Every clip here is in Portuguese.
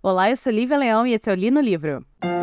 Olá, eu sou Lívia Leão e esse é o Li no Livro.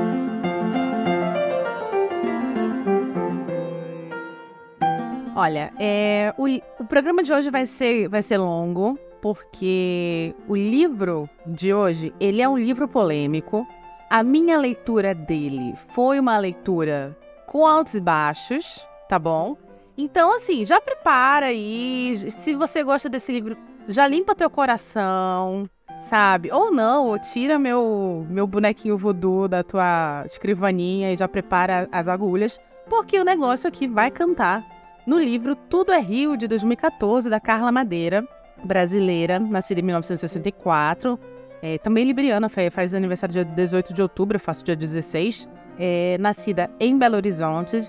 Olha, o programa de hoje vai ser longo, porque o livro de hoje, ele é um livro polêmico. A minha leitura dele foi uma leitura com altos e baixos, tá bom? Então, assim, já prepara aí, se você gosta desse livro, já limpa teu coração, sabe? Ou não, ou tira meu bonequinho voodoo da tua escrivaninha e já prepara as agulhas, porque o negócio aqui vai cantar. No livro Tudo é Rio, de 2014, da Carla Madeira, brasileira, nascida em 1964, também libriana, faz aniversário dia 18 de outubro, eu faço dia 16, nascida em Belo Horizonte.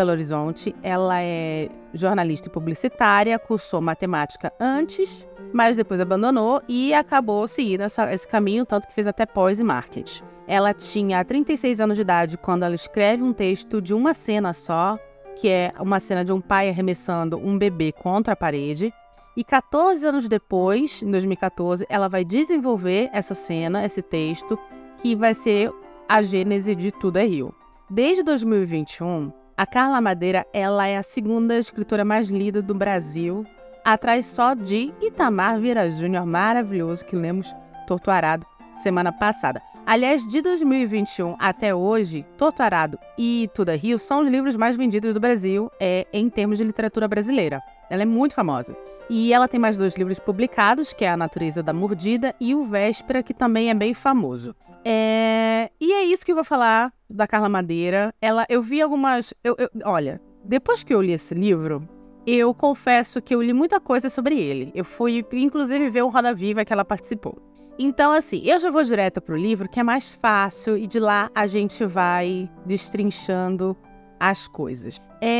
Ela é jornalista e publicitária, cursou matemática antes, mas depois abandonou e acabou seguindo esse caminho, tanto que fez até pós em marketing. Ela tinha 36 anos de idade quando ela escreve um texto de uma cena só, que é uma cena de um pai arremessando um bebê contra a parede. E 14 anos depois, em 2014, ela vai desenvolver essa cena, esse texto, que vai ser a gênese de Tudo é Rio. Desde 2021, a Carla Madeira ela é a segunda escritora mais lida do Brasil, atrás só de Itamar Vieira Júnior, maravilhoso, que lemos Torto Arado semana passada. Aliás, de 2021 até hoje, Torto Arado e Tudo é Rio são os livros mais vendidos do Brasil em termos de literatura brasileira. Ela é muito famosa. E ela tem mais 2 livros publicados, que é A Natureza da Mordida e O Véspera, que também é bem famoso. E é isso que eu vou falar da Carla Madeira. Eu vi algumas... Olha, depois que eu li esse livro, eu confesso que eu li muita coisa sobre ele. Eu fui, inclusive, ver o Roda Viva que ela participou. Então, assim, eu já vou direto pro livro, que é mais fácil, e de lá a gente vai destrinchando as coisas.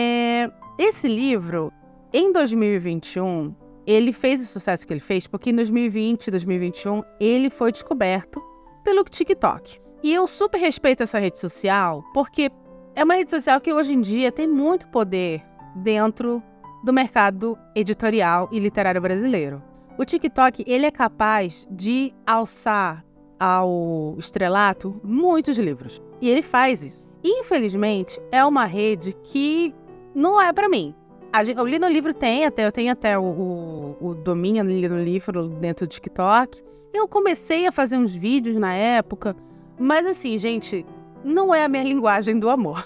Esse livro, em 2021, ele fez o sucesso que ele fez, porque em 2020 e 2021, ele foi descoberto pelo TikTok. E eu super respeito essa rede social, porque é uma rede social que hoje em dia tem muito poder dentro do mercado editorial e literário brasileiro. O TikTok, ele é capaz de alçar ao estrelato muitos livros. E ele faz isso. Infelizmente, é uma rede que não é para mim. O Li no Livro eu tenho até o domínio Li no Livro dentro do TikTok. Eu comecei a fazer uns vídeos na época, mas assim, gente, não é a minha linguagem do amor.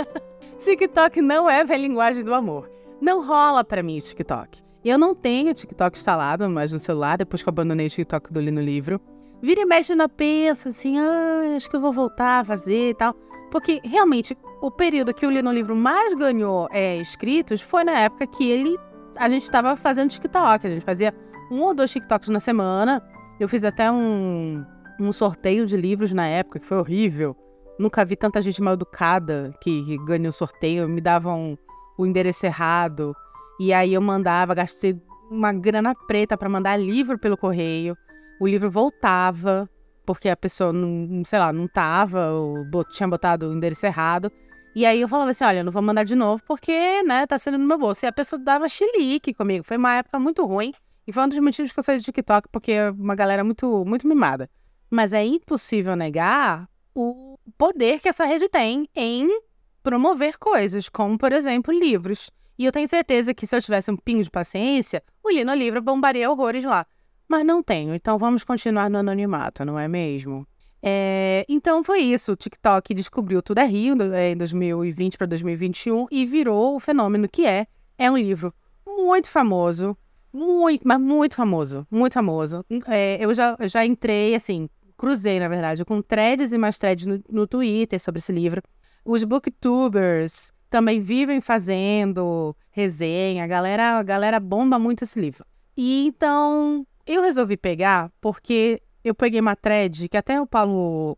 TikTok não é a minha linguagem do amor. Não rola pra mim TikTok. Eu não tenho TikTok instalado mais no celular, depois que eu abandonei o TikTok do Li no Livro. Vira e mexe, ainda pensa assim, acho que eu vou voltar a fazer e tal. Porque, realmente, o período que o Li no Livro mais ganhou inscritos foi na época que a gente estava fazendo TikTok. A gente fazia 1 ou 2 TikToks na semana. Eu fiz até um sorteio de livros na época, que foi horrível. Nunca vi tanta gente mal educada que ganhou o sorteio. Me davam o endereço errado. E aí eu gastei uma grana preta para mandar livro pelo correio. O livro voltava, porque a pessoa, não tava, ou tinha botado o endereço errado. E aí eu falava assim, olha, não vou mandar de novo, porque, né, tá sendo no meu bolso. E a pessoa dava chilique comigo. Foi uma época muito ruim. E foi um dos motivos que eu saí do TikTok, porque é uma galera muito, muito mimada. Mas é impossível negar o poder que essa rede tem em promover coisas, como, por exemplo, livros. E eu tenho certeza que se eu tivesse um pingo de paciência, o Li no Livro bombaria horrores lá. Mas não tenho, então vamos continuar no anonimato, não é mesmo? Então foi isso, o TikTok descobriu Tudo é Rio em 2020 para 2021 e virou o fenômeno que é. É um livro muito famoso, mas muito famoso, muito famoso. Eu já entrei, assim, cruzei, na verdade, com threads e mais threads no Twitter sobre esse livro. Os booktubers também vivem fazendo resenha, a galera bomba muito esse livro. E então, eu resolvi pegar, porque eu peguei uma thread que até o Paulo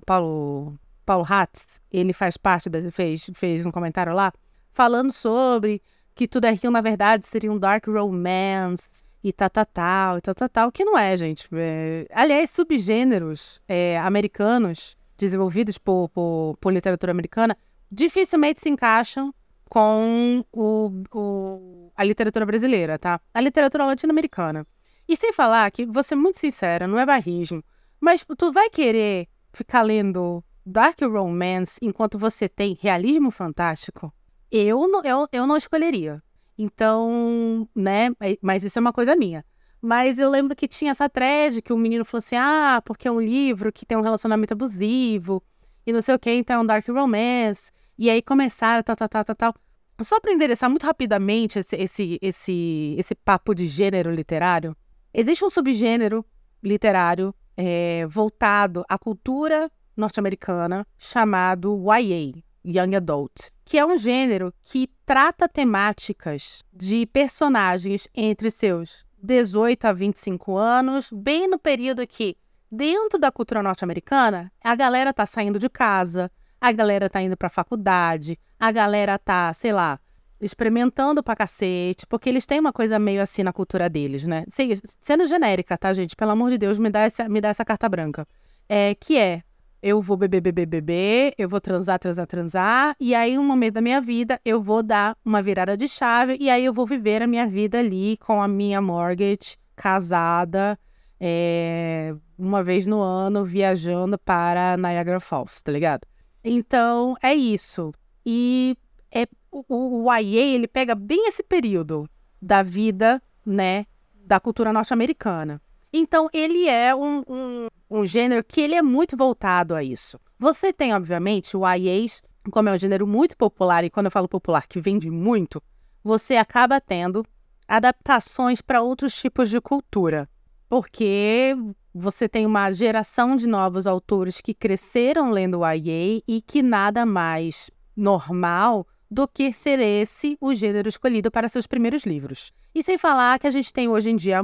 Hatz, ele faz parte, fez um comentário lá, falando sobre que Tudo é Rio, na verdade, seria um dark romance, e tal, que não é, gente. Aliás, subgêneros americanos, desenvolvidos por literatura americana, dificilmente se encaixam com a literatura brasileira, tá? A literatura latino-americana. E sem falar que, vou ser muito sincera, não é barrismo, Mas tu vai querer ficar lendo dark romance enquanto você tem realismo fantástico? Eu não escolheria. Então, né, mas isso é uma coisa minha. Mas eu lembro que tinha essa thread que o menino falou assim, porque é um livro que tem um relacionamento abusivo e não sei o que, então é um dark romance. E aí começaram, tal. Só para endereçar muito rapidamente esse papo de gênero literário, existe um subgênero literário voltado à cultura norte-americana chamado YA, Young Adult, que é um gênero que trata temáticas de personagens entre seus 18 a 25 anos, bem no período que, dentro da cultura norte-americana, a galera tá saindo de casa, a galera tá indo pra faculdade, a galera tá, sei lá, experimentando pra cacete, porque eles têm uma coisa meio assim na cultura deles, né? Sendo genérica, tá, gente? Pelo amor de Deus, me dá essa carta branca. Eu vou beber, eu vou transar, e aí, em um momento da minha vida, eu vou dar uma virada de chave, e aí eu vou viver a minha vida ali com a minha mortgage, casada, uma vez no ano, viajando para Niagara Falls, tá ligado? Então, é isso. E o YA, ele pega bem esse período da vida, né, da cultura norte-americana. Então, ele é um gênero que ele é muito voltado a isso. Você tem, obviamente, o YAs, como é um gênero muito popular, e quando eu falo popular, que vende muito, você acaba tendo adaptações para outros tipos de cultura. Porque você tem uma geração de novos autores que cresceram lendo YA e que nada mais normal do que ser esse o gênero escolhido para seus primeiros livros. E sem falar que a gente tem hoje em dia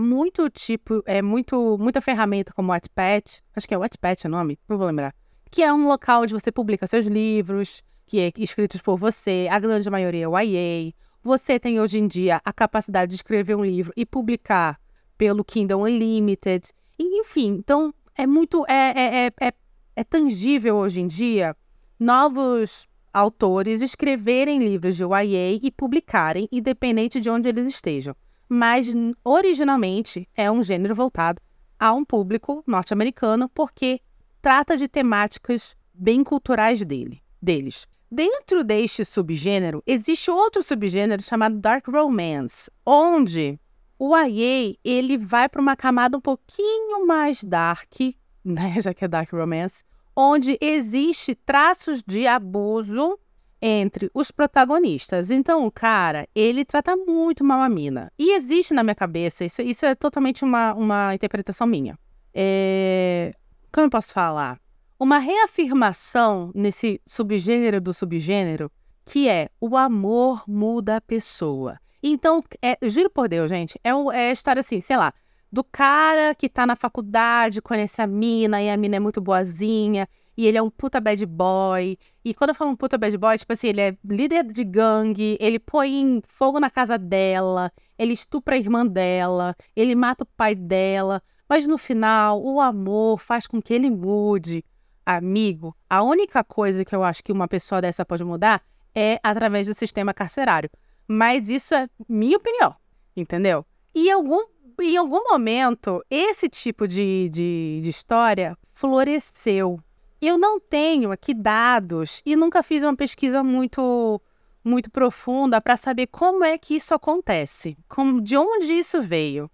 muita ferramenta como o Wattpad, acho que é o Wattpad o nome, não vou lembrar, que é um local onde você publica seus livros, que é escritos por você, a grande maioria é YA. Você tem hoje em dia a capacidade de escrever um livro e publicar pelo Kindle Unlimited. Enfim, então é tangível hoje em dia novos autores escreverem livros de YA e publicarem, independente de onde eles estejam. Mas, originalmente, é um gênero voltado a um público norte-americano, porque trata de temáticas bem culturais deles. Dentro deste subgênero, existe outro subgênero chamado Dark Romance, onde o YA ele vai para uma camada um pouquinho mais dark, né, já que é Dark Romance, onde existe traços de abuso entre os protagonistas. Então, o cara, ele trata muito mal a mina. E existe na minha cabeça, isso é totalmente uma interpretação minha. Como eu posso falar? Uma reafirmação nesse subgênero do subgênero, que é o amor muda a pessoa. Então, juro por Deus, gente, é a história assim, sei lá, do cara que tá na faculdade, conhece a mina, e a mina é muito boazinha, e ele é um puta bad boy. E quando eu falo um puta bad boy, tipo assim, ele é líder de gangue, ele põe fogo na casa dela, ele estupra a irmã dela, ele mata o pai dela, mas no final, o amor faz com que ele mude. Amigo, a única coisa que eu acho que uma pessoa dessa pode mudar é através do sistema carcerário. Mas isso é minha opinião, entendeu? E em algum momento, esse tipo de história floresceu. Eu não tenho aqui dados e nunca fiz uma pesquisa muito profunda para saber como é que isso acontece, de onde isso veio.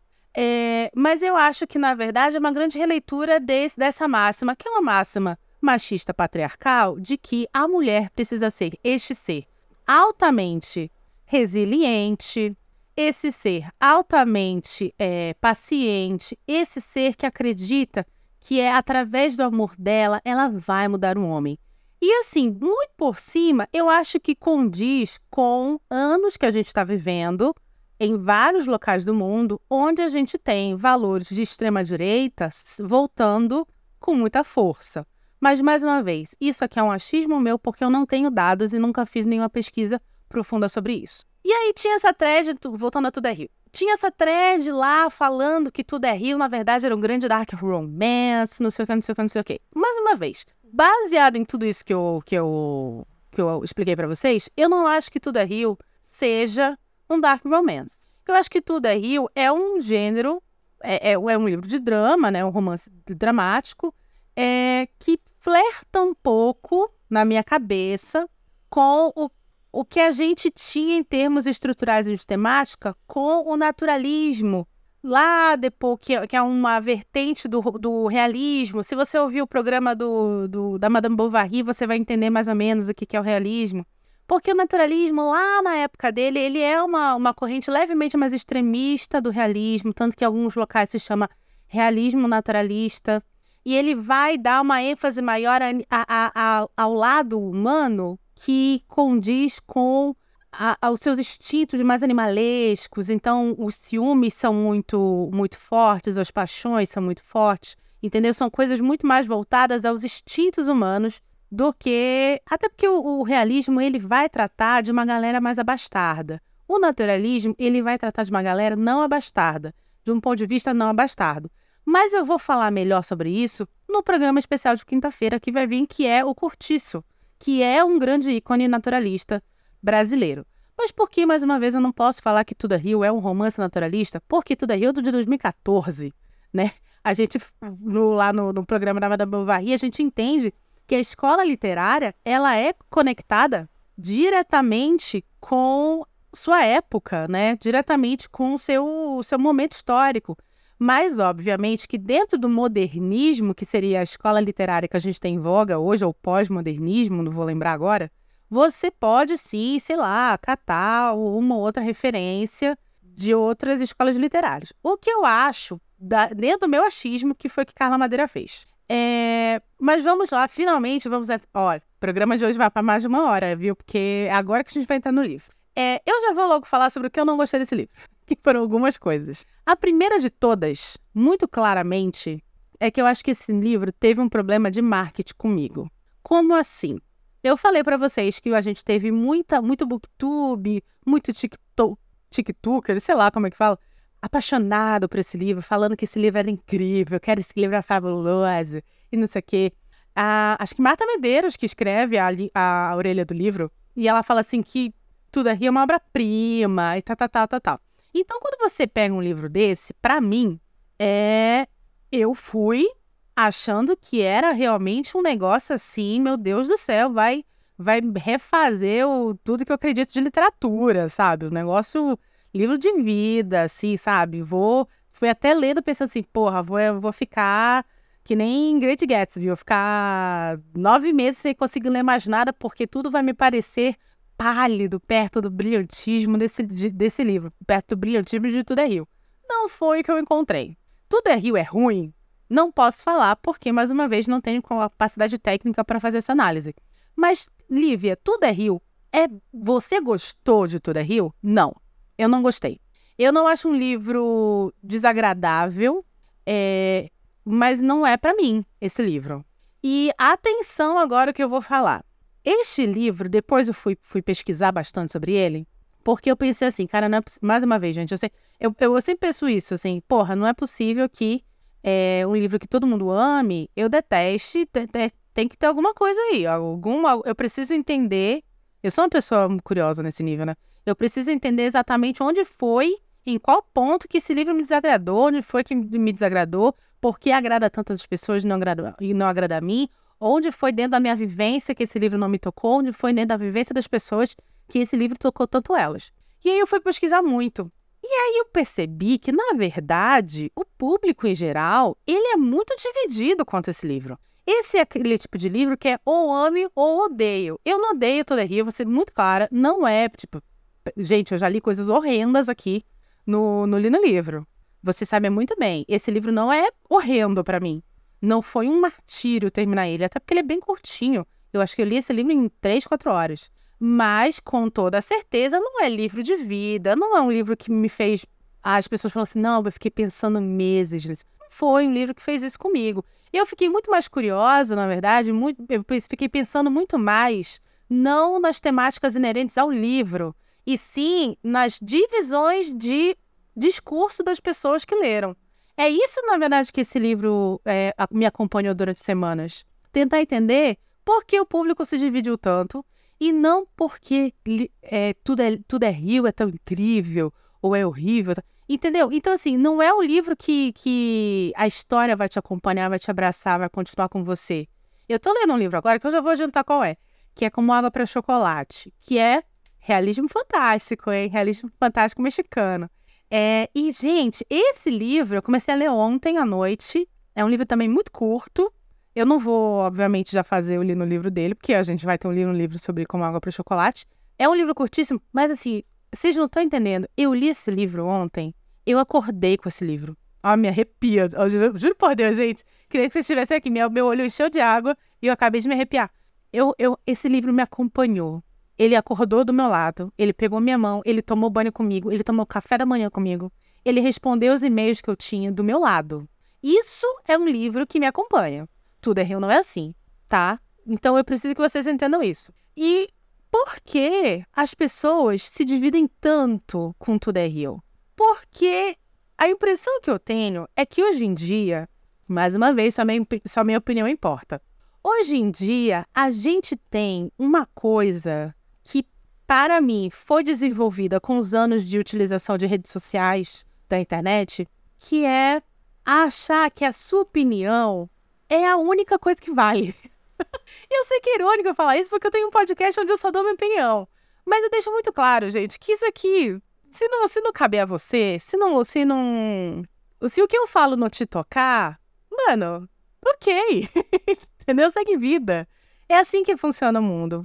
Mas eu acho que, na verdade, é uma grande releitura dessa máxima, que é uma máxima machista patriarcal, de que a mulher precisa ser este ser altamente resiliente, esse ser altamente paciente, esse ser que acredita que através do amor dela, ela vai mudar um homem. E assim, muito por cima, eu acho que condiz com anos que a gente está vivendo em vários locais do mundo, onde a gente tem valores de extrema-direita voltando com muita força. Mas, mais uma vez, isso aqui é um achismo meu, porque eu não tenho dados e nunca fiz nenhuma pesquisa profunda sobre isso. E aí tinha essa thread, voltando a Tudo é Rio, tinha essa thread lá falando que Tudo é Rio, na verdade, era um grande dark romance, não sei o que, não sei o que, não sei o que. Mais uma vez, baseado em tudo isso que eu expliquei pra vocês, eu não acho que Tudo é Rio seja um dark romance. Eu acho que Tudo é Rio é um gênero é um livro de drama, né? Um romance dramático, que flerta um pouco, na minha cabeça, com o que a gente tinha em termos estruturais e de temática com o naturalismo. Lá depois, que é uma vertente do realismo. Se você ouvir o programa da Madame Bovary, você vai entender mais ou menos o que é o realismo. Porque o naturalismo, lá na época dele, ele é uma corrente levemente mais extremista do realismo, tanto que em alguns locais se chama realismo naturalista. E ele vai dar uma ênfase maior ao lado humano que condiz com os seus instintos mais animalescos. Então, os ciúmes são muito, muito fortes, as paixões são muito fortes, entendeu? São coisas muito mais voltadas aos instintos humanos do que... Até porque o realismo, ele vai tratar de uma galera mais abastarda. O naturalismo, ele vai tratar de uma galera não abastarda, de um ponto de vista não abastardo. Mas eu vou falar melhor sobre isso no programa especial de quinta-feira que vai vir, que é o Cortiço, que é um grande ícone naturalista brasileiro. Mas por que, mais uma vez, eu não posso falar que Tudo é Rio é um romance naturalista? Porque Tudo é Rio é de 2014, né? A gente, lá no programa da Madame Bovary, a gente entende que a escola literária, ela é conectada diretamente com sua época, né? Diretamente com o seu momento histórico. Mas, obviamente, que dentro do modernismo, que seria a escola literária que a gente tem em voga hoje, ou pós-modernismo, não vou lembrar agora, você pode, sim, sei lá, catar uma ou outra referência de outras escolas literárias. O que eu acho, dentro do meu achismo, que foi o que Carla Madeira fez. Mas vamos lá, finalmente, Olha, o programa de hoje vai para mais de 1 hora, viu? Porque é agora que a gente vai entrar no livro. Eu já vou logo falar sobre o que eu não gostei desse livro, que foram algumas coisas. A primeira de todas, muito claramente, é que eu acho que esse livro teve um problema de marketing comigo. Como assim? Eu falei pra vocês que a gente teve muito booktube, muito tiktoker, sei lá como é que fala, apaixonado por esse livro, falando que esse livro era incrível, que esse livro era fabuloso, e não sei o quê. Acho que Marta Medeiros, que escreve a orelha do livro, e ela fala assim que Tudo é Rio é uma obra-prima, e tal. Então, quando você pega um livro desse, pra mim, eu fui achando que era realmente um negócio assim, meu Deus do céu, vai refazer tudo que eu acredito de literatura, sabe? O negócio, livro de vida, assim, sabe? Fui até lendo pensando assim, porra, vou ficar que nem Great Gatsby, vou ficar 9 meses sem conseguir ler mais nada, porque tudo vai me parecer pálido perto do brilhantismo desse livro, perto do brilhantismo de Tudo é Rio. Não foi o que eu encontrei. Tudo é Rio é ruim? Não posso falar, porque, mais uma vez, não tenho capacidade técnica para fazer essa análise. Mas, Lívia, Tudo é Rio, você gostou de Tudo é Rio? Não, eu não gostei. Eu não acho um livro desagradável, mas não é para mim, esse livro. E atenção agora que eu vou falar. Este livro, depois eu fui pesquisar bastante sobre ele, porque eu pensei assim, cara, não é mais uma vez, gente, eu sempre penso isso, assim, porra, não é possível que um livro que todo mundo ame, eu deteste, tem que ter alguma coisa aí, eu preciso entender, eu sou uma pessoa curiosa nesse nível, né? Eu preciso entender exatamente onde foi, em qual ponto que esse livro me desagradou, onde foi que me desagradou, por que agrada tantas pessoas e não agrada a mim, onde foi dentro da minha vivência que esse livro não me tocou, onde foi dentro da vivência das pessoas que esse livro tocou tanto elas. E aí eu fui pesquisar muito. E aí eu percebi que, na verdade, o público em geral, ele é muito dividido quanto a esse livro. Esse é aquele tipo de livro que é ou ame ou odeio. Eu não odeio Tudo é Rio, vou ser muito clara, não é, tipo... Gente, eu já li coisas horrendas aqui no livro. Você sabe muito bem, esse livro não é horrendo pra mim. Não foi um martírio terminar ele, até porque ele é bem curtinho. Eu acho que eu li esse livro em 3, 4 horas. Mas, com toda certeza, não é livro de vida. Não é um livro que me fez... as pessoas falam assim, não, eu fiquei pensando meses nisso. Não foi um livro que fez isso comigo. Eu fiquei muito mais curiosa, na verdade. Eu fiquei pensando muito mais, não nas temáticas inerentes ao livro, e sim nas divisões de discurso das pessoas que leram. É isso, na verdade, que esse livro me acompanhou durante semanas. Tentar entender por que o público se dividiu tanto, e não porque Tudo é Rio é tão incrível, ou é horrível. Entendeu? Então, assim, não é um livro que a história vai te acompanhar, vai te abraçar, vai continuar com você. Eu tô lendo um livro agora que eu já vou adiantar qual é. Que é Como Água para Chocolate. Que é realismo fantástico, hein? Realismo fantástico mexicano. E, gente, esse livro eu comecei a ler ontem à noite. É um livro também muito curto. Eu não vou, obviamente, já fazer o livro dele, porque a gente vai ter um livro sobre Como Água para Chocolate. É um livro curtíssimo, mas assim, vocês não estão entendendo. Eu li esse livro ontem, eu acordei com esse livro. Me arrepia. Eu juro por Deus, gente. Queria que vocês estivessem aqui. Meu olho encheu de água e eu acabei de me arrepiar. Esse livro me acompanhou. Ele acordou do meu lado, ele pegou minha mão, ele tomou banho comigo, ele tomou café da manhã comigo, ele respondeu os e-mails que eu tinha do meu lado. Isso é um livro que me acompanha. Tudo é Rio não é assim, tá? Então eu preciso que vocês entendam isso. E por que as pessoas se dividem tanto com Tudo é Rio? Porque a impressão que eu tenho é que hoje em dia, mais uma vez, só minha opinião importa. Hoje em dia, a gente tem uma coisa que, para mim, foi desenvolvida com os anos de utilização de redes sociais, da internet, que é achar que a sua opinião é a única coisa que vale. Eu sei que é irônico eu falar isso, porque eu tenho um podcast onde eu só dou minha opinião. Mas eu deixo muito claro, gente, que isso aqui, se não caber a você, se o que eu falo não te tocar, mano, ok. Entendeu? Segue vida. É assim que funciona o mundo.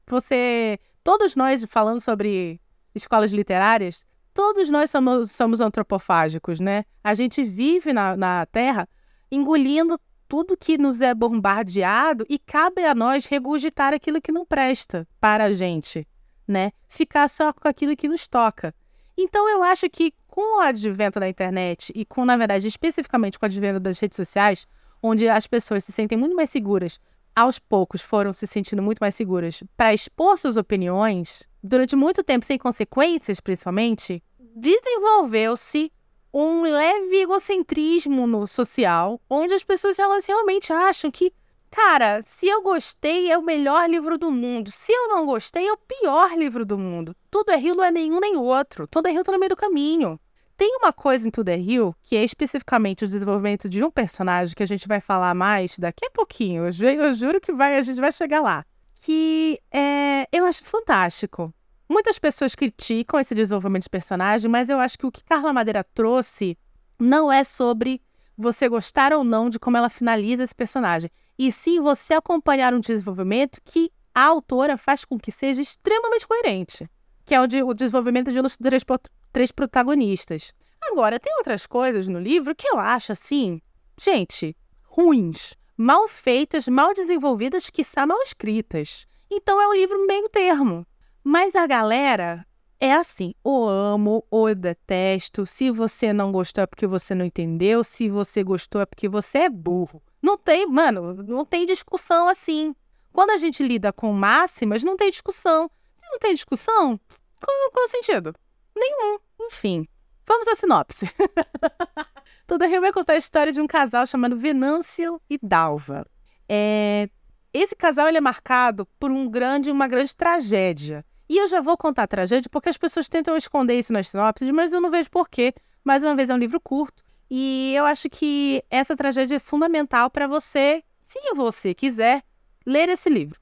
Todos nós, falando sobre escolas literárias, todos nós somos antropofágicos, né? A gente vive na Terra engolindo tudo que nos é bombardeado e cabe a nós regurgitar aquilo que não presta para a gente, né? Ficar só com aquilo que nos toca. Então, eu acho que com o advento da internet e na verdade, especificamente com o advento das redes sociais, onde as pessoas se sentem muito mais seguras, aos poucos foram se sentindo muito mais seguras para expor suas opiniões, durante muito tempo sem consequências, principalmente, desenvolveu-se um leve egocentrismo no social, onde as pessoas elas realmente acham que, cara, se eu gostei é o melhor livro do mundo, se eu não gostei é o pior livro do mundo. Tudo é Rio não é nenhum nem outro, Tudo é Rio tá no meio do caminho. Tem uma coisa em Tudo é Rio, que é especificamente o desenvolvimento de um personagem que a gente vai falar mais daqui a pouquinho. Eu juro que a gente vai chegar lá. Que eu acho fantástico. Muitas pessoas criticam esse desenvolvimento de personagem, mas eu acho que o que Carla Madeira trouxe não é sobre você gostar ou não de como ela finaliza esse personagem. E sim você acompanhar um desenvolvimento que a autora faz com que seja extremamente coerente. Que é o desenvolvimento de um dos três protagonistas. Agora, tem outras coisas no livro que eu acho, assim, gente, ruins, mal feitas, mal desenvolvidas, quiçá mal escritas. Então é um livro meio termo. Mas a galera é assim, ou amo ou eu detesto. Se você não gostou é porque você não entendeu. Se você gostou é porque você é burro. Não tem discussão assim. Quando a gente lida com máximas, não tem discussão. Se não tem discussão, qual é o sentido? Nenhum. Enfim, vamos à sinopse. Tudo é Rio vai contar a história de um casal chamado Venâncio e Dalva. Esse casal ele é marcado por uma grande tragédia. E eu já vou contar a tragédia porque as pessoas tentam esconder isso nas sinopses, mas eu não vejo porquê. Mais uma vez, é um livro curto. E eu acho que essa tragédia é fundamental para você, se você quiser, ler esse livro.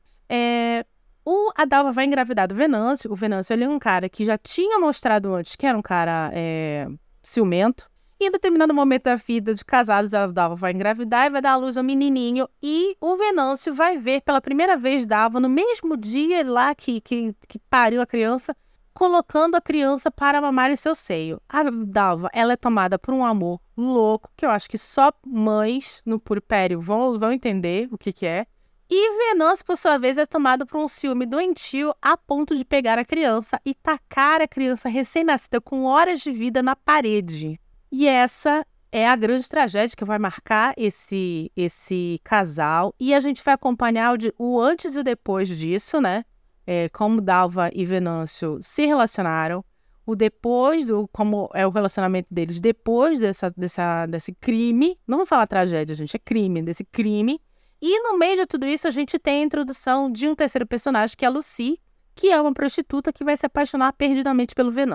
A Dalva vai engravidar do Venâncio. O Venâncio ele é um cara que já tinha mostrado antes que era um cara ciumento. E em determinado momento da vida de casados, a Dalva vai engravidar e vai dar à luz ao menininho. E o Venâncio vai ver pela primeira vez Dalva no mesmo dia lá que pariu a criança, colocando a criança para mamar em seu seio. A Dalva ela é tomada por um amor louco, que eu acho que só mães no puerpério vão entender o que é. E Venâncio, por sua vez, é tomado por um ciúme doentio a ponto de pegar a criança e tacar a criança recém-nascida com horas de vida na parede. E essa é a grande tragédia que vai marcar esse casal. E a gente vai acompanhar o antes e o depois disso, né? Como Dalva e Venâncio se relacionaram. O depois, como é o relacionamento deles depois desse crime. Não vou falar tragédia, gente, é crime, desse crime. E no meio de tudo isso, a gente tem a introdução de um terceiro personagem, que é a Lucy, que é uma prostituta que vai se apaixonar perdidamente pelo Venâncio.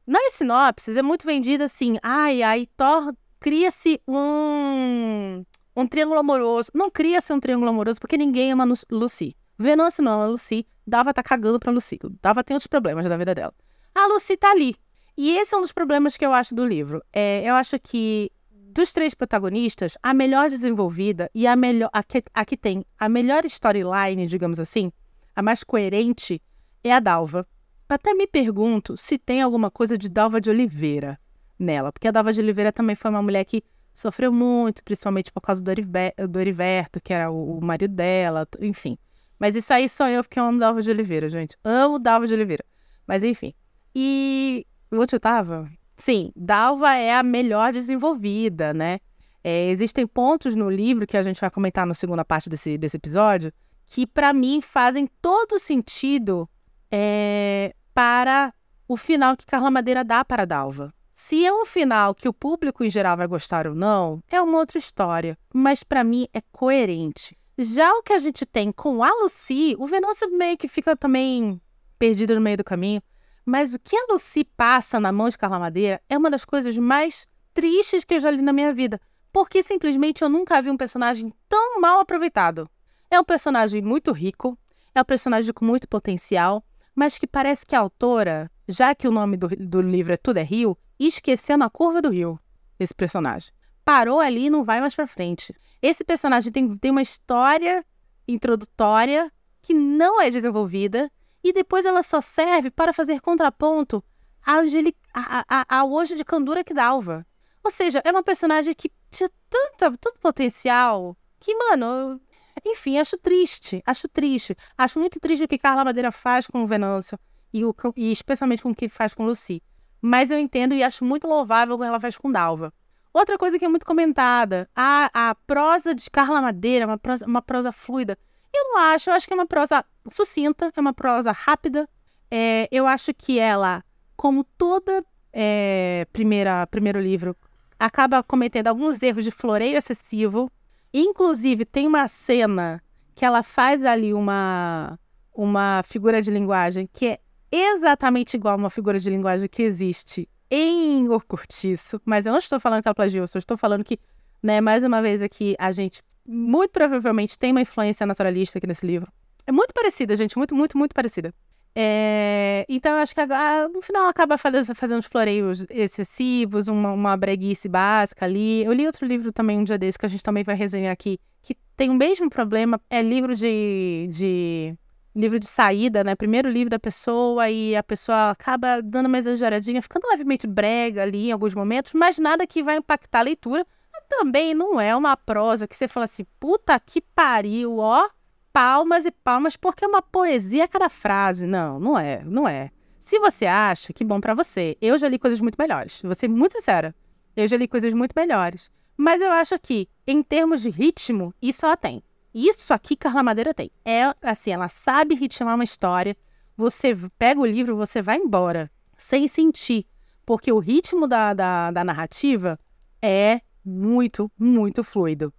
Nas sinopses é muito vendido assim, aí cria-se um triângulo amoroso. Não cria-se um triângulo amoroso porque ninguém ama Lucy. Venâncio não ama Lucy, Dalva tá cagando pra Lucy. Dalva tem outros problemas da vida dela. A Lucy tá ali. E esse é um dos problemas que eu acho do livro. Eu acho que dos 3 protagonistas, a melhor desenvolvida e a que tem a melhor storyline, digamos assim, a mais coerente, é a Dalva. Até me pergunto se tem alguma coisa de Dalva de Oliveira nela, porque a Dalva de Oliveira também foi uma mulher que sofreu muito, principalmente por causa do Heriberto, que era o marido dela, enfim. Mas isso aí sou eu, porque eu amo Dalva de Oliveira, gente. Amo Dalva de Oliveira. Mas enfim. E onde eu tava? Sim, Dalva é a melhor desenvolvida, né? Existem pontos no livro, que a gente vai comentar na segunda parte desse episódio, que pra mim fazem todo sentido para o final que Carla Madeira dá para Dalva. Se é um final que o público em geral vai gostar ou não, é uma outra história. Mas pra mim é coerente. Já o que a gente tem com a Lucy, o Venâncio meio que fica também perdido no meio do caminho. Mas o que a Lucy passa na mão de Carla Madeira é uma das coisas mais tristes que eu já li na minha vida. Porque simplesmente eu nunca vi um personagem tão mal aproveitado. É um personagem muito rico, é um personagem com muito potencial, mas que parece que a autora, já que o nome do livro é Tudo é Rio, esquecendo a curva do rio, esse personagem. Parou ali e não vai mais pra frente. Esse personagem tem uma história introdutória que não é desenvolvida e depois ela só serve para fazer contraponto ao Anjo de Candura que Dalva. Ou seja, é uma personagem que tinha tanto potencial que, mano, enfim, acho triste. Acho muito triste o que Carla Madeira faz com o Venâncio e especialmente com o que faz com Lucy. Mas eu entendo e acho muito louvável o que ela faz com Dalva. Outra coisa que é muito comentada, a prosa de Carla Madeira, uma prosa fluida. Eu não acho, eu acho que é uma prosa sucinta, é uma prosa rápida. Eu acho que ela, como toda primeiro livro, acaba cometendo alguns erros de floreio excessivo. Inclusive, tem uma cena que ela faz ali uma figura de linguagem que é exatamente igual a uma figura de linguagem que existe em O Cortiço, mas eu não estou falando que ela plagiou, só estou falando que, né, mais uma vez aqui, a gente muito provavelmente tem uma influência naturalista aqui nesse livro. É muito parecida, gente, muito, muito, muito parecida. Então, eu acho que agora, no final ela acaba fazendo uns floreios excessivos, uma breguice básica ali. Eu li outro livro também um dia desse, que a gente também vai resenhar aqui, que tem o mesmo problema, é livro de saída, né? Primeiro livro da pessoa e a pessoa acaba dando uma exageradinha, ficando levemente brega ali em alguns momentos, mas nada que vai impactar a leitura. Mas também não é uma prosa que você fala assim, puta que pariu, ó, palmas e palmas, porque é uma poesia a cada frase. Não, não é. Se você acha, que bom pra você. Eu já li coisas muito melhores. Vou ser muito sincera. Eu já li coisas muito melhores. Mas eu acho que, em termos de ritmo, isso ela tem. Isso aqui Carla Madeira tem. Assim, ela sabe ritmar uma história. Você pega o livro, você vai embora, sem sentir. Porque o ritmo da narrativa é muito, muito fluido.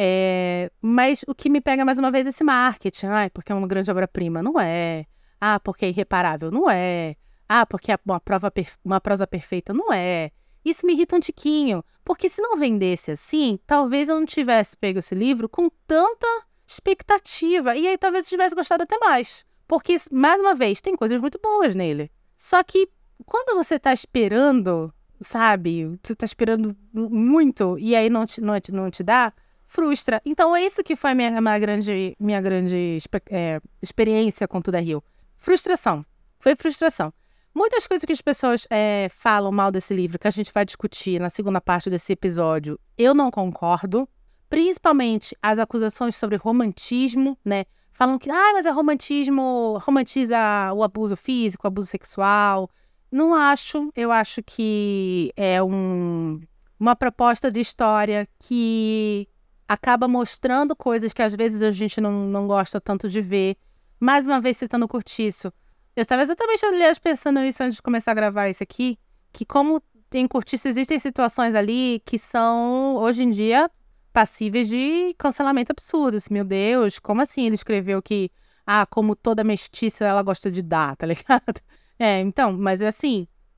Mas o que me pega mais uma vez é esse marketing. Porque é uma grande obra-prima. Não é. Porque é irreparável. Não é. Porque é uma prosa perfeita. Não é. Isso me irrita um tiquinho, porque se não vendesse assim, talvez eu não tivesse pego esse livro com tanta expectativa, e aí talvez eu tivesse gostado até mais. Porque, mais uma vez, tem coisas muito boas nele. Só que, quando você tá esperando, sabe, você tá esperando muito, e aí não te dá, frustra. Então, é isso que foi a minha grande experiência com Tudo é Rio. Frustração. Foi frustração. Muitas coisas que as pessoas falam mal desse livro, que a gente vai discutir na segunda parte desse episódio, eu não concordo. Principalmente as acusações sobre romantismo, né? Falam que, mas é romantismo, romantiza o abuso físico, o abuso sexual. Não acho. Eu acho que é uma proposta de história que acaba mostrando coisas que às vezes a gente não gosta tanto de ver. Mais uma vez citando o Cortiço. Eu estava exatamente, aliás, pensando nisso antes de começar a gravar isso aqui, que como tem Cortiço, existem situações ali que são, hoje em dia, passíveis de cancelamento absurdo. Meu Deus, como assim ele escreveu que, como toda mestiça ela gosta de dar, tá ligado? Então, mas assim,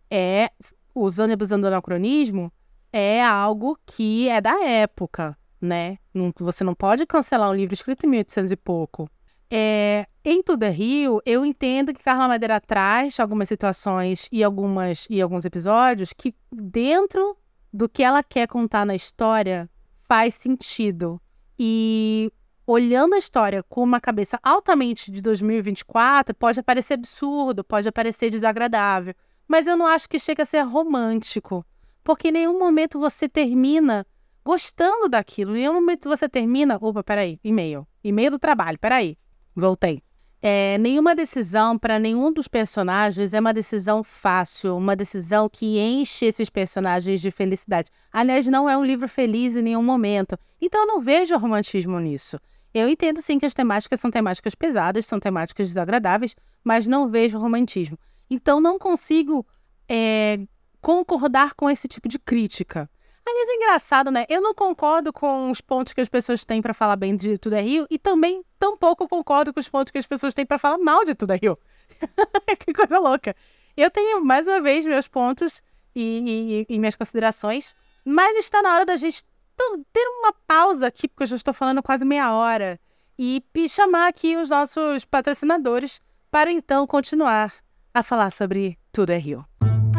usando e abusando do anacronismo, é algo que é da época, né? Você não pode cancelar um livro escrito em 1800 e pouco. Em Tudo é Rio, eu entendo que Carla Madeira traz algumas situações e alguns episódios que, dentro do que ela quer contar na história, faz sentido. E olhando a história com uma cabeça altamente de 2024, pode parecer absurdo, pode parecer desagradável, mas eu não acho que chega a ser romântico, porque em nenhum momento você termina gostando daquilo, em nenhum momento você termina... Opa, peraí, e-mail do trabalho, peraí, voltei. Nenhuma decisão para nenhum dos personagens é uma decisão fácil, uma decisão que enche esses personagens de felicidade. Aliás, não é um livro feliz em nenhum momento, então eu não vejo romantismo nisso. Eu entendo sim que as temáticas são temáticas pesadas, são temáticas desagradáveis, mas não vejo romantismo. Então não consigo concordar com esse tipo de crítica. Aliás, é engraçado, né? Eu não concordo com os pontos que as pessoas têm para falar bem de Tudo é Rio e também tampouco concordo com os pontos que as pessoas têm para falar mal de Tudo é Rio. Que coisa louca. Eu tenho, mais uma vez, meus pontos e minhas considerações, mas está na hora da gente ter uma pausa aqui, porque eu já estou falando quase meia hora, e chamar aqui os nossos patrocinadores para então continuar a falar sobre Tudo é Rio.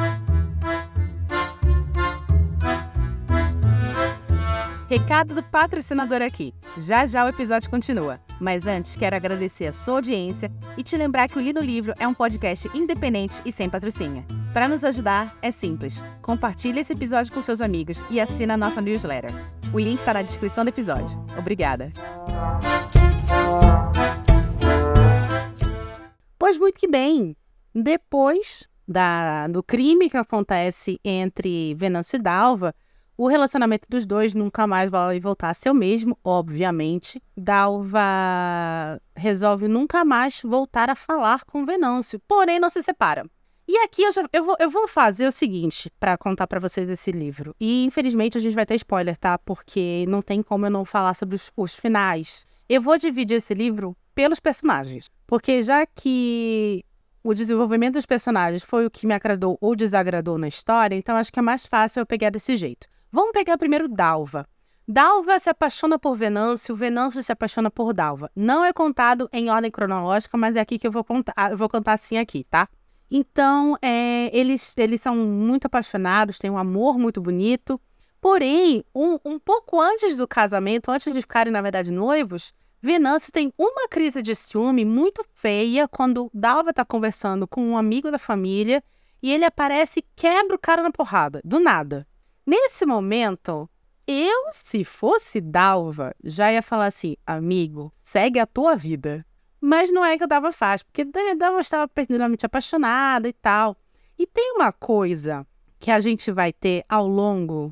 Recado do patrocinador aqui. Já já o episódio continua. Mas antes, quero agradecer a sua audiência e te lembrar que o Li no Livro é um podcast independente e sem patrocínio. Para nos ajudar, é simples. Compartilhe esse episódio com seus amigos e assina a nossa newsletter. O link está na descrição do episódio. Obrigada. Pois muito que bem. Depois do crime que acontece entre Venâncio e Dalva, o relacionamento dos dois nunca mais vai voltar a ser o mesmo, obviamente. Dalva resolve nunca mais voltar a falar com Venâncio, porém não se separa. E aqui eu vou fazer o seguinte para contar para vocês esse livro. E infelizmente a gente vai ter spoiler, tá? Porque não tem como eu não falar sobre os finais. Eu vou dividir esse livro pelos personagens, porque já que o desenvolvimento dos personagens foi o que me agradou ou desagradou na história, então acho que é mais fácil eu pegar desse jeito. Vamos pegar primeiro Dalva. Dalva se apaixona por Venâncio, Venâncio se apaixona por Dalva. Não é contado em ordem cronológica, mas é aqui que eu vou contar. Eu vou contar assim aqui, tá? Então, eles são muito apaixonados, têm um amor muito bonito. Porém, um pouco antes do casamento, antes de ficarem, na verdade, noivos, Venâncio tem uma crise de ciúme muito feia quando Dalva está conversando com um amigo da família e ele aparece e quebra o cara na porrada, do nada. Nesse momento, se fosse Dalva, já ia falar assim, amigo, segue a tua vida. Mas não é que a Dalva faz, porque Dalva estava perdidamente apaixonada e tal. E tem uma coisa que a gente vai ter ao longo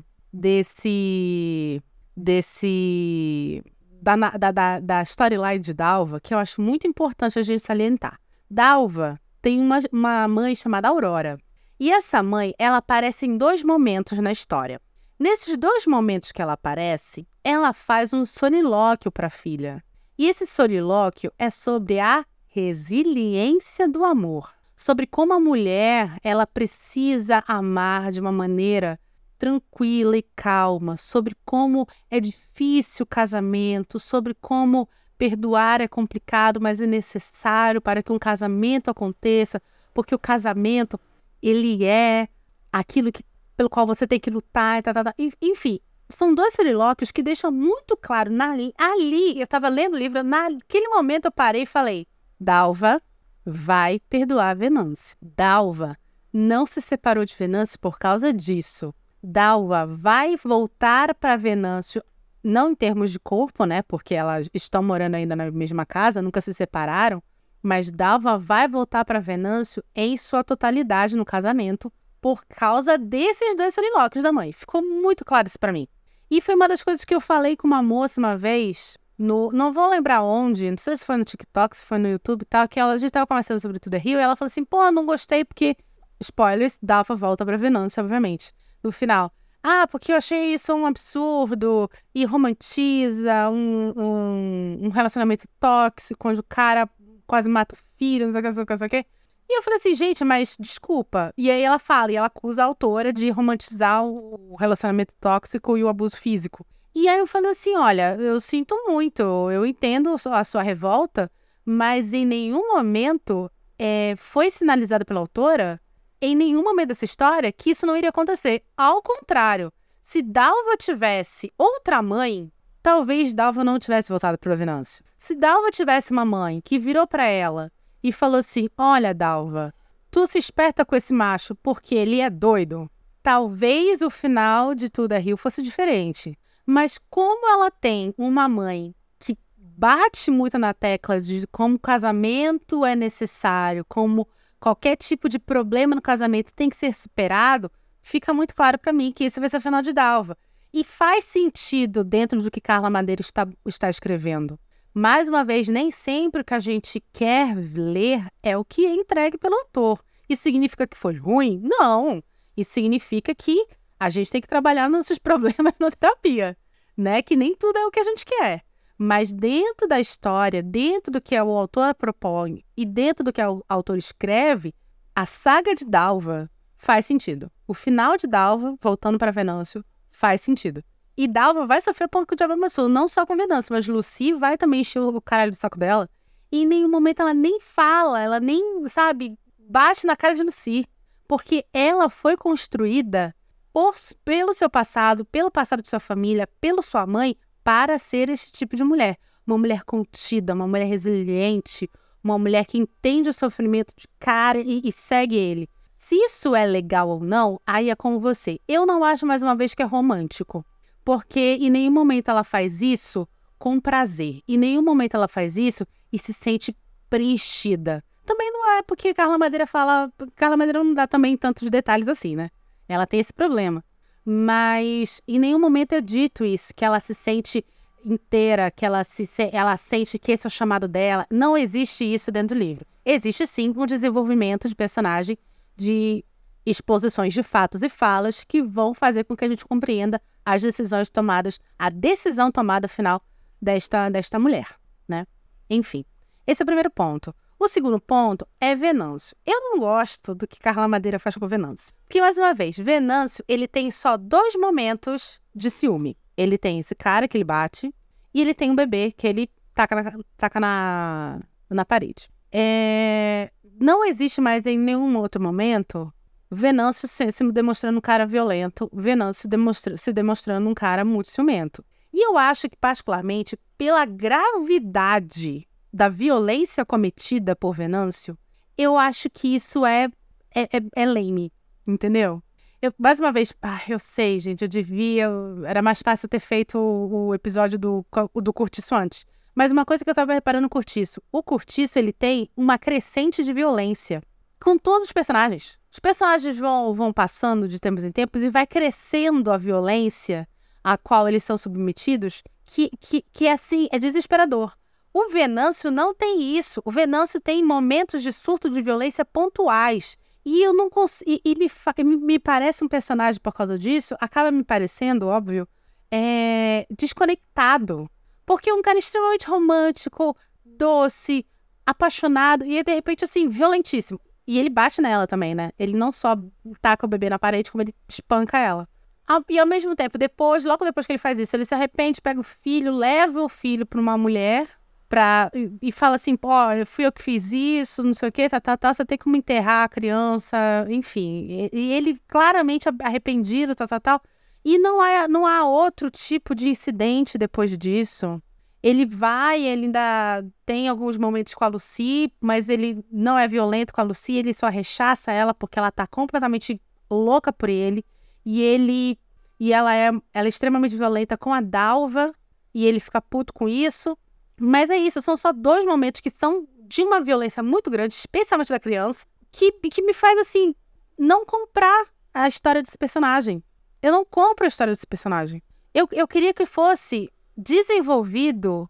da storyline de Dalva, que eu acho muito importante a gente salientar. Dalva tem uma mãe chamada Aurora. E essa mãe, ela aparece em 2 momentos na história. Nesses 2 momentos que ela aparece, ela faz um solilóquio para a filha. E esse solilóquio é sobre a resiliência do amor. Sobre como a mulher, ela precisa amar de uma maneira tranquila e calma. Sobre como é difícil o casamento. Sobre como perdoar é complicado, mas é necessário para que um casamento aconteça. Porque o casamento... ele é aquilo pelo qual você tem que lutar, enfim, são 2 solilóquios que deixam muito claro, ali, eu estava lendo o livro, naquele momento eu parei e falei, Dalva vai perdoar Venâncio. Dalva não se separou de Venâncio por causa disso. Dalva vai voltar para Venâncio, não em termos de corpo, né, porque elas estão morando ainda na mesma casa, nunca se separaram, mas Dalva vai voltar para Venâncio em sua totalidade no casamento por causa desses 2 solilóquios da mãe. Ficou muito claro isso para mim. E foi uma das coisas que eu falei com uma moça uma vez, não vou lembrar onde, não sei se foi no TikTok, se foi no YouTube e tal, que a gente estava conversando sobre Tudo é Rio e ela falou assim, não gostei porque, spoilers, Dalva volta para Venâncio, obviamente, no final. Porque eu achei isso um absurdo e romantiza um relacionamento tóxico, onde o cara quase mata o filho, não sei o que. E eu falei assim, gente, mas desculpa. E aí ela fala, e ela acusa a autora de romantizar o relacionamento tóxico e o abuso físico. E aí eu falei assim, olha, eu sinto muito, eu entendo a sua revolta, mas em nenhum momento foi sinalizado pela autora, em nenhum momento dessa história, que isso não iria acontecer. Ao contrário, se Dalva tivesse outra mãe, talvez Dalva não tivesse voltado para o Venâncio. Se Dalva tivesse uma mãe que virou para ela e falou assim, olha, Dalva, tu se esperta com esse macho porque ele é doido, talvez o final de Tudo é Rio fosse diferente. Mas como ela tem uma mãe que bate muito na tecla de como casamento é necessário, como qualquer tipo de problema no casamento tem que ser superado, fica muito claro para mim que esse vai ser o final de Dalva. E faz sentido dentro do que Carla Madeira está escrevendo. Mais uma vez, nem sempre o que a gente quer ler é o que é entregue pelo autor. Isso significa que foi ruim? Não. Isso significa que a gente tem que trabalhar nos nossos problemas na terapia, né? Que nem tudo é o que a gente quer. Mas dentro da história, dentro do que o autor propõe e dentro do que o autor escreve, a saga de Dalva faz sentido. O final de Dalva, voltando para Venâncio, faz sentido. E Dalva vai sofrer pouco de amansou, não só com Venâncio, mas Lucy vai também encher o caralho do saco dela. E em nenhum momento ela nem fala, ela nem, sabe, bate na cara de Lucy. Porque ela foi construída pelo seu passado, pelo passado de sua família, pela sua mãe, para ser esse tipo de mulher. Uma mulher contida, uma mulher resiliente, uma mulher que entende o sofrimento de cara e segue ele. Se isso é legal ou não, aí é com você. Eu não acho, mais uma vez, que é romântico. Porque em nenhum momento ela faz isso com prazer. Em nenhum momento ela faz isso e se sente preenchida. Também não é porque Carla Madeira fala... Carla Madeira não dá também tantos detalhes assim, né? Ela tem esse problema. Mas em nenhum momento é dito isso, que ela se sente inteira, que ela sente que esse é o chamado dela. Não existe isso dentro do livro. Existe sim um desenvolvimento de personagem, de exposições de fatos e falas que vão fazer com que a gente compreenda as decisões tomadas, a decisão tomada final desta mulher, né? Enfim, esse é o primeiro ponto. O segundo ponto é Venâncio. Eu não gosto do que Carla Madeira faz com Venâncio. Porque, mais uma vez, Venâncio, ele tem só 2 momentos de ciúme. Ele tem esse cara que ele bate e ele tem um bebê que ele taca na parede. Não existe mais em nenhum outro momento Venâncio se demonstrando um cara violento, Venâncio se demonstrando um cara muito ciumento. E eu acho que, particularmente, pela gravidade da violência cometida por Venâncio, eu acho que isso é lame, entendeu? Mais uma vez, eu sei, gente, era mais fácil ter feito o episódio do Curtiço antes. Mas uma coisa que eu tava reparando no Curtiço, o Curtiço, ele tem uma crescente de violência com todos os personagens. Os personagens vão passando de tempos em tempos e vai crescendo a violência a qual eles são submetidos, que assim, é desesperador. O Venâncio não tem isso. O Venâncio tem momentos de surto de violência pontuais. E eu não consigo. Me parece um personagem, por causa disso, acaba me parecendo, óbvio, desconectado. Porque é um cara extremamente romântico, doce, apaixonado, e de repente, assim, violentíssimo. E ele bate nela também, né? Ele não só taca o bebê na parede, como ele espanca ela. E ao mesmo tempo, logo depois que ele faz isso, ele se arrepende, pega o filho, leva o filho para uma mulher e fala assim, pô, fui eu que fiz isso, não sei o quê, você tem como enterrar a criança, enfim. E ele claramente arrependido, E não há outro tipo de incidente depois disso. Ele ainda tem alguns momentos com a Lucy, mas ele não é violento com a Lucy, ele só rechaça ela porque ela tá completamente louca por ele. E ela é extremamente violenta com a Dalva, e ele fica puto com isso. Mas é isso, são só 2 momentos que são de uma violência muito grande, especialmente da criança, que me faz, assim, não comprar a história desse personagem. Eu não compro a história desse personagem. Eu queria que fosse desenvolvido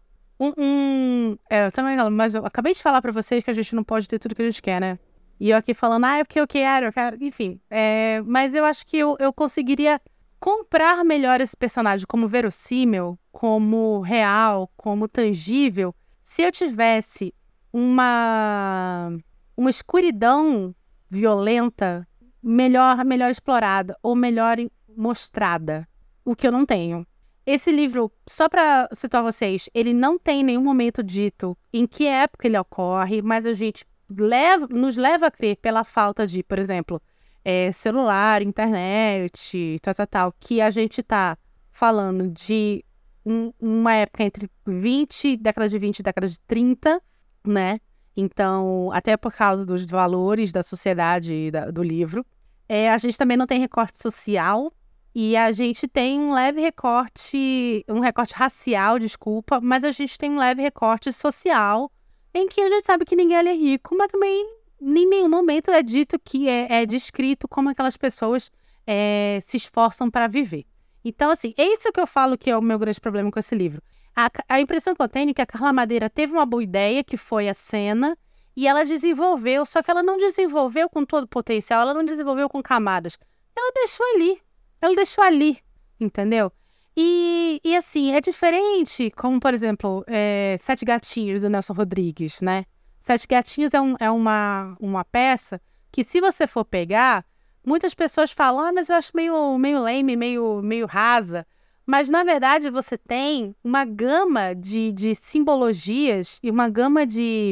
mas eu acabei de falar pra vocês que a gente não pode ter tudo que a gente quer, né? E eu aqui falando, é porque eu quero, enfim. Mas eu acho que eu conseguiria comprar melhor esse personagem como verossímil, como real, como tangível, se eu tivesse uma uma escuridão violenta melhor explorada ou melhor mostrada, o que eu não tenho. Esse livro, só para citar vocês, ele não tem em nenhum momento dito em que época ele ocorre, mas a gente nos leva a crer pela falta de, por exemplo, celular, internet, tal, que a gente está falando de uma época entre década de 20 e década de 30, né? Então, até por causa dos valores da sociedade do livro. A gente também não tem recorte social e a gente tem um recorte racial, desculpa, mas a gente tem um leve recorte social em que a gente sabe que ninguém ali é rico, mas também em nenhum momento é dito que é descrito como aquelas pessoas se esforçam para viver. Então, assim, é isso que eu falo que é o meu grande problema com esse livro. A impressão que eu tenho é que a Carla Madeira teve uma boa ideia, que foi a cena, e ela desenvolveu, só que ela não desenvolveu com todo o potencial, ela não desenvolveu com camadas. Ela deixou ali, entendeu? E assim, é diferente, como, por exemplo, Sete Gatinhos, do Nelson Rodrigues, né? Sete Gatinhos é uma peça que, se você for pegar, muitas pessoas falam, mas eu acho meio lame, meio rasa. Mas, na verdade, você tem uma gama de simbologias e uma gama de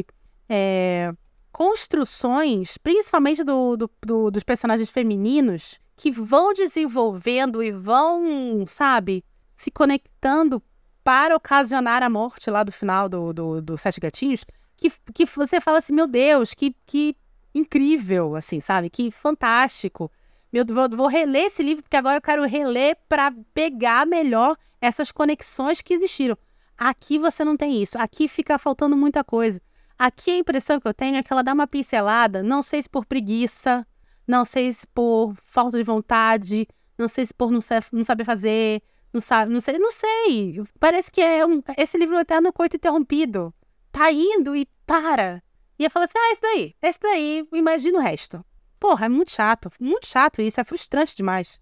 construções, principalmente dos personagens femininos, que vão desenvolvendo e vão, sabe, se conectando para ocasionar a morte lá do final do Sete Gatinhos, que você fala assim, meu Deus, que incrível, assim, sabe? Que fantástico. Vou reler esse livro, porque agora eu quero reler para pegar melhor essas conexões que existiram. Aqui você não tem isso. Aqui fica faltando muita coisa. Aqui a impressão que eu tenho é que ela dá uma pincelada, não sei se por preguiça, não sei se por falta de vontade, não sei se por não saber fazer, não sei. Parece que esse livro é um eterno coito interrompido. Tá indo e para. E eu falo assim, esse daí, imagina o resto. Porra, é muito chato isso, é frustrante demais.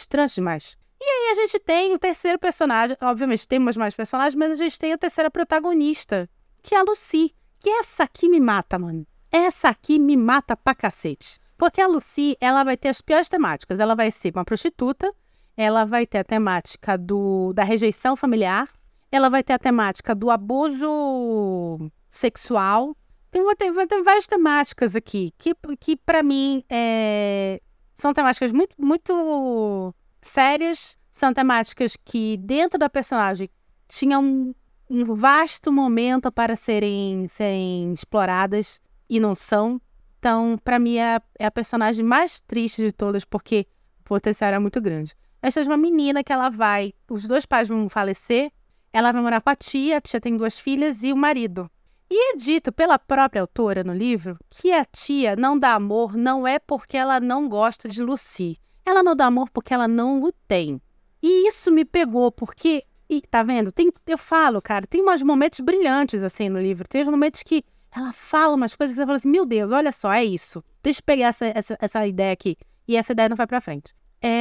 E aí a gente tem o terceiro personagem, obviamente temos mais personagens, mas a gente tem a terceira protagonista, que é a Lucy, que essa aqui me mata, mano. Essa aqui me mata pra cacete. Porque a Lucy, ela vai ter as piores temáticas, ela vai ser uma prostituta, ela vai ter a temática da rejeição familiar, ela vai ter a temática do abuso sexual. Tem várias temáticas aqui, que para mim são temáticas muito, muito sérias, são temáticas que dentro da personagem tinham um vasto momento para serem exploradas e não são. Então, para mim, é a personagem mais triste de todas, porque o potencial era muito grande. Esta é uma menina que os dois pais vão falecer, ela vai morar com a tia tem 2 filhas e o marido. E é dito pela própria autora no livro que a tia não dá amor não é porque ela não gosta de Lucy. Ela não dá amor porque ela não o tem. E isso me pegou, porque, tá vendo? Eu falo, cara, tem uns momentos brilhantes assim no livro. Tem uns momentos que ela fala umas coisas que você fala assim, meu Deus, olha só, é isso. Deixa eu pegar essa ideia aqui. E essa ideia não vai pra frente.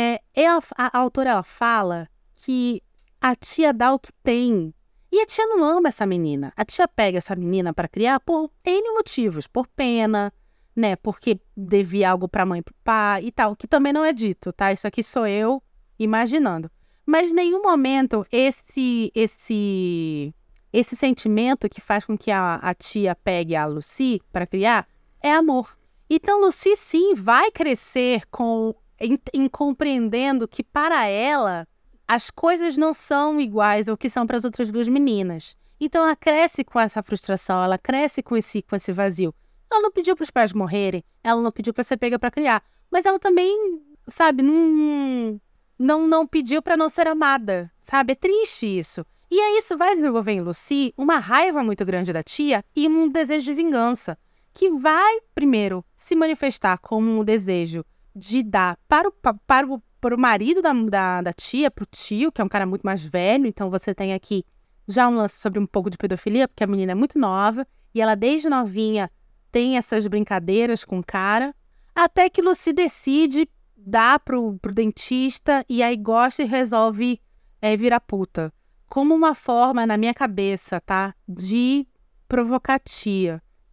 A autora, ela fala que a tia dá o que tem. E a tia não ama essa menina. A tia pega essa menina para criar por N motivos. Por pena, né? Porque devia algo pra mãe e pro pai e tal. Que também não é dito, tá? Isso aqui sou eu imaginando. Mas em nenhum momento esse sentimento que faz com que a tia pegue a Lucy para criar é amor. Então, Lucy, sim, vai crescer em compreendendo que para ela as coisas não são iguais ao que são para as outras 2 meninas. Então, ela cresce com essa frustração, ela cresce com esse vazio. Ela não pediu para os pais morrerem, ela não pediu para ser pega para criar, mas ela também, sabe, não pediu para não ser amada, sabe? É triste isso. E aí isso vai desenvolver em Lucy uma raiva muito grande da tia e um desejo de vingança, que vai, primeiro, se manifestar como um desejo de dar para o marido da tia, para o tio, que é um cara muito mais velho. Então você tem aqui já um lance sobre um pouco de pedofilia, porque a menina é muito nova e ela desde novinha tem essas brincadeiras com o cara, até que Lucy decide dar pro dentista e aí gosta e resolve virar puta. Como uma forma, na minha cabeça, tá? De provocar a tia.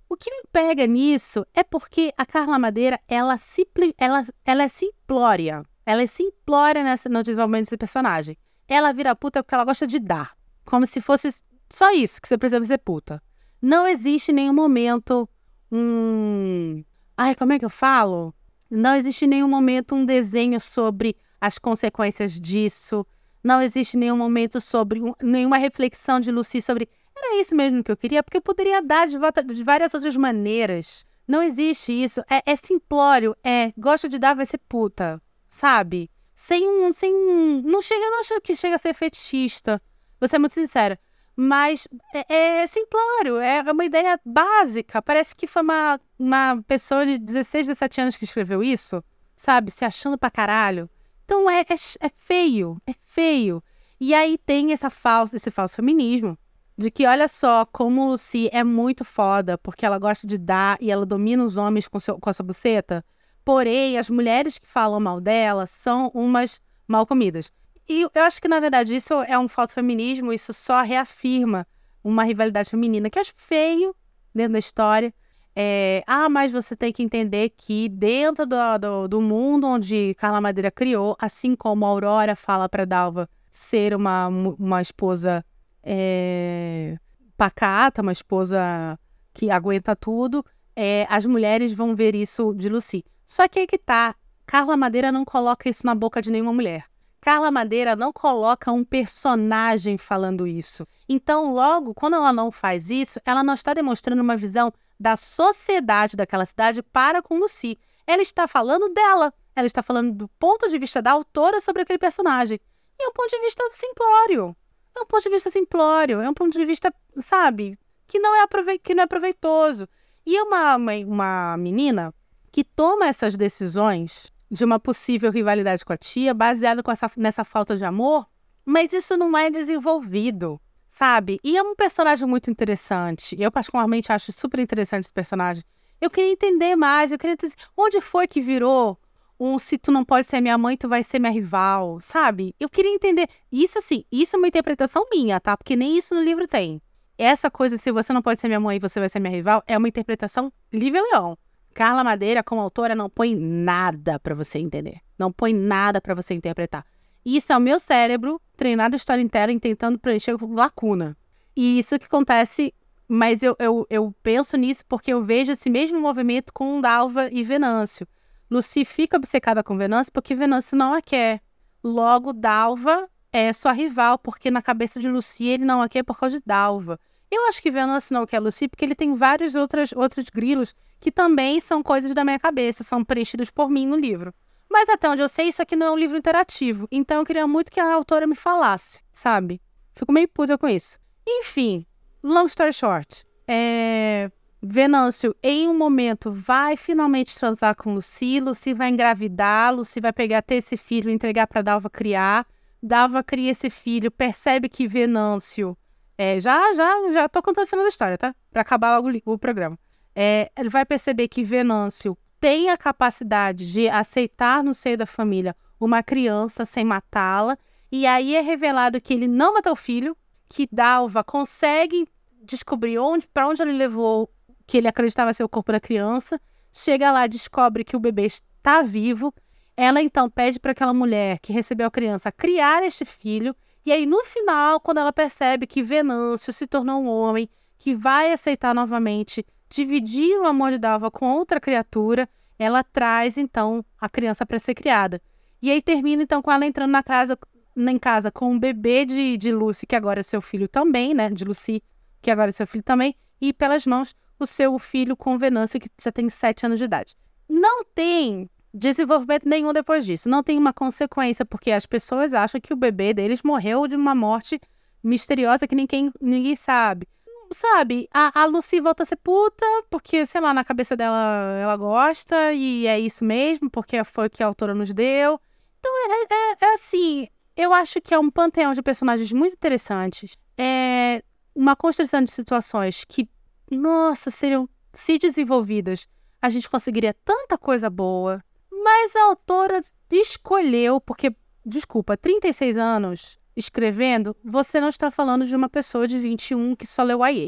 O que me pega nisso é porque a Carla Madeira, ela é simplória. Ela é simplória no desenvolvimento desse personagem. Ela vira puta porque ela gosta de dar. Como se fosse só isso que você precisa ser puta. Não existe em nenhum momento Ai, como é que eu falo? Não existe em nenhum momento um desenho sobre as consequências disso. Não existe em nenhum momento sobre nenhuma reflexão de Lucy sobre era isso mesmo que eu queria, porque eu poderia dar de várias outras maneiras. Não existe isso. É simplório. Gosta de dar, vai ser puta. Sabe? Não acho que chega a ser fetichista. Vou ser muito sincera. Mas é simplório. É uma ideia básica. Parece que foi uma pessoa de 16, 17 anos que escreveu isso. Sabe? Se achando pra caralho. Então é feio. É feio. E aí tem esse falso feminismo. De que, olha só, como Lucy é muito foda, porque ela gosta de dar e ela domina os homens com a sua buceta. Porém, as mulheres que falam mal dela são umas mal comidas. E eu acho que, na verdade, isso é um falso feminismo, isso só reafirma uma rivalidade feminina, que eu acho feio dentro da história. Mas você tem que entender que dentro do mundo onde Carla Madeira criou, assim como a Aurora fala para Dalva ser uma esposa pacata, uma esposa que aguenta tudo, as mulheres vão ver isso de Lucy. Só que aí que tá, Carla Madeira não coloca isso na boca de nenhuma mulher. Carla Madeira não coloca um personagem falando isso. Então, logo, quando ela não faz isso, ela não está demonstrando uma visão da sociedade daquela cidade para com Lucy. Ela está falando dela. Ela está falando do ponto de vista da autora sobre aquele personagem. E é um ponto de vista simplório. É um ponto de vista simplório, é um ponto de vista, sabe, que não é proveitoso. E é uma menina que toma essas decisões de uma possível rivalidade com a tia, baseada nessa falta de amor, mas isso não é desenvolvido, sabe? E é um personagem muito interessante. Eu, particularmente, acho super interessante esse personagem. Eu queria entender mais, eu queria entender onde foi que virou se tu não pode ser minha mãe, tu vai ser minha rival, sabe? Eu queria entender. Isso, assim, isso é uma interpretação minha, tá? Porque nem isso no livro tem. Essa coisa, se você não pode ser minha mãe e você vai ser minha rival, é uma interpretação Lívia Leão. Carla Madeira, como autora, não põe nada pra você entender. Não põe nada pra você interpretar. Isso é o meu cérebro treinado storytelling tentando preencher lacuna. E isso que acontece, mas eu penso nisso porque eu vejo esse mesmo movimento com Dalva e Venâncio. Lucy fica obcecada com Venâncio porque Venâncio não a quer. Logo, Dalva é sua rival, porque na cabeça de Lucy ele não a quer por causa de Dalva. Eu acho que Venâncio não quer Lucy porque ele tem vários outros grilos que também são coisas da minha cabeça, são preenchidos por mim no livro. Mas até onde eu sei, isso aqui não é um livro interativo. Então eu queria muito que a autora me falasse, sabe? Fico meio puta com isso. Enfim, long story short. Venâncio, em um momento, vai finalmente transar com Lucy. Lucy vai engravidar. Lucy vai ter esse filho e entregar para Dalva criar. Dalva cria esse filho, percebe que Venâncio... Já tô contando o final da história, tá? Para acabar logo o programa. Ele vai perceber que Venâncio tem a capacidade de aceitar no seio da família uma criança sem matá-la. E aí é revelado que ele não matou o filho, que Dalva consegue descobrir para onde ele levou que ele acreditava ser o corpo da criança, chega lá, descobre que o bebê está vivo, ela então pede para aquela mulher que recebeu a criança criar este filho, e aí no final, quando ela percebe que Venâncio se tornou um homem, que vai aceitar novamente dividir o amor de Dalva com outra criatura, ela traz então a criança para ser criada. E aí termina então com ela entrando em casa com um bebê de Lucy, que agora é seu filho também, né, de Lucy, que agora é seu filho também, e pelas mãos o seu filho com Venâncio, que já tem 7 anos de idade. Não tem desenvolvimento nenhum depois disso. Não tem uma consequência, porque as pessoas acham que o bebê deles morreu de uma morte misteriosa que ninguém sabe. Sabe? A Lucy volta a ser puta, porque, sei lá, na cabeça dela ela gosta, e é isso mesmo, porque foi o que a autora nos deu. Então, assim, eu acho que é um panteão de personagens muito interessantes. É uma construção de situações que, nossa, seriam, se desenvolvidas, a gente conseguiria tanta coisa boa, mas a autora escolheu, porque, desculpa, 36 anos escrevendo, você não está falando de uma pessoa de 21 que só leu YA.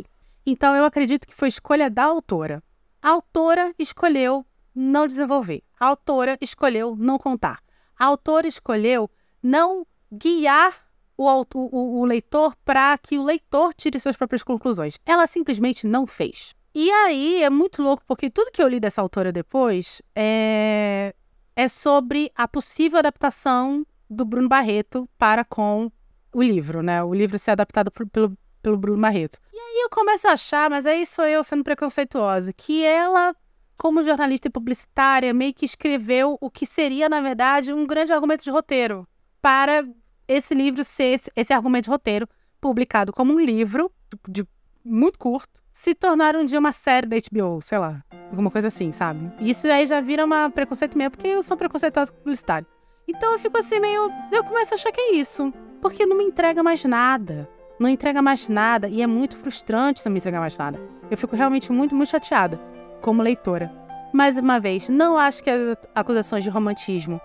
Então, eu acredito que foi escolha da autora. A autora escolheu não desenvolver. A autora escolheu não contar. A autora escolheu não guiar o leitor para que o leitor tire suas próprias conclusões. Ela simplesmente não fez. E aí é muito louco, porque tudo que eu li dessa autora depois é sobre a possível adaptação do Bruno Barreto para com o livro, né? O livro ser adaptado pelo Bruno Barreto. E aí eu começo a achar, mas aí sou eu sendo preconceituosa, que ela, como jornalista e publicitária, meio que escreveu o que seria, na verdade, um grande argumento de roteiro para esse livro ser esse argumento de roteiro publicado como um livro de muito curto, se tornar um dia uma série da HBO, sei lá, alguma coisa assim, sabe? Isso aí já vira uma preconceito mesmo, porque eu sou preconceituosa com publicitário. Então eu fico assim meio... Eu começo a achar que é isso, porque não me entrega mais nada. Não entrega mais nada, e é muito frustrante não me entregar mais nada. Eu fico realmente muito, muito chateada como leitora. Mais uma vez, não acho que as acusações de romantismo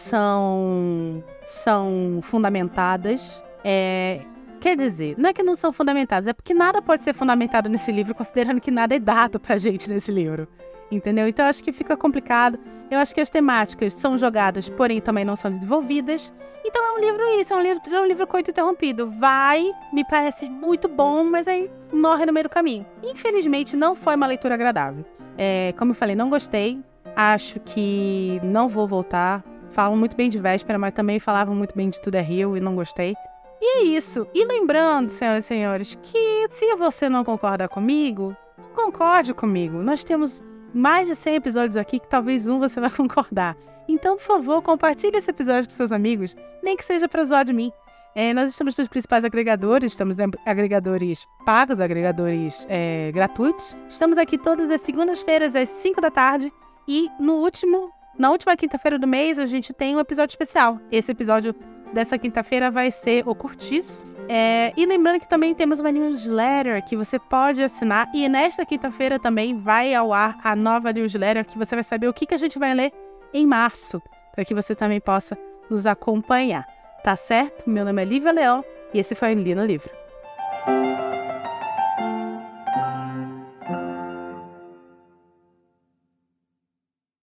são fundamentadas. Quer dizer, não é que não são fundamentadas, é porque nada pode ser fundamentado nesse livro, considerando que nada é dado pra gente nesse livro. Entendeu? Então, eu acho que fica complicado. Eu acho que as temáticas são jogadas, porém também não são desenvolvidas. Então, é um livro é um livro coito interrompido. Me parece muito bom, mas aí morre no meio do caminho. Infelizmente, não foi uma leitura agradável. Como eu falei, não gostei. Acho que não vou voltar. Falam muito bem de Véspera, mas também falavam muito bem de Tudo é Rio e não gostei. E é isso. E lembrando, senhoras e senhores, que se você não concorda comigo, concorde comigo. Nós temos mais de 100 episódios aqui que talvez você vai concordar. Então, por favor, compartilhe esse episódio com seus amigos, nem que seja para zoar de mim. Nós estamos nos principais agregadores, estamos em agregadores pagos, agregadores gratuitos. Estamos aqui todas as segundas-feiras, às 5 da tarde. E na última quinta-feira do mês, a gente tem um episódio especial. Esse episódio dessa quinta-feira vai ser o Curtiço. E lembrando que também temos uma newsletter que você pode assinar. E nesta quinta-feira também vai ao ar a nova newsletter, que você vai saber o que a gente vai ler em março, para que você também possa nos acompanhar. Tá certo? Meu nome é Lívia Leão e esse foi o Li no Livro.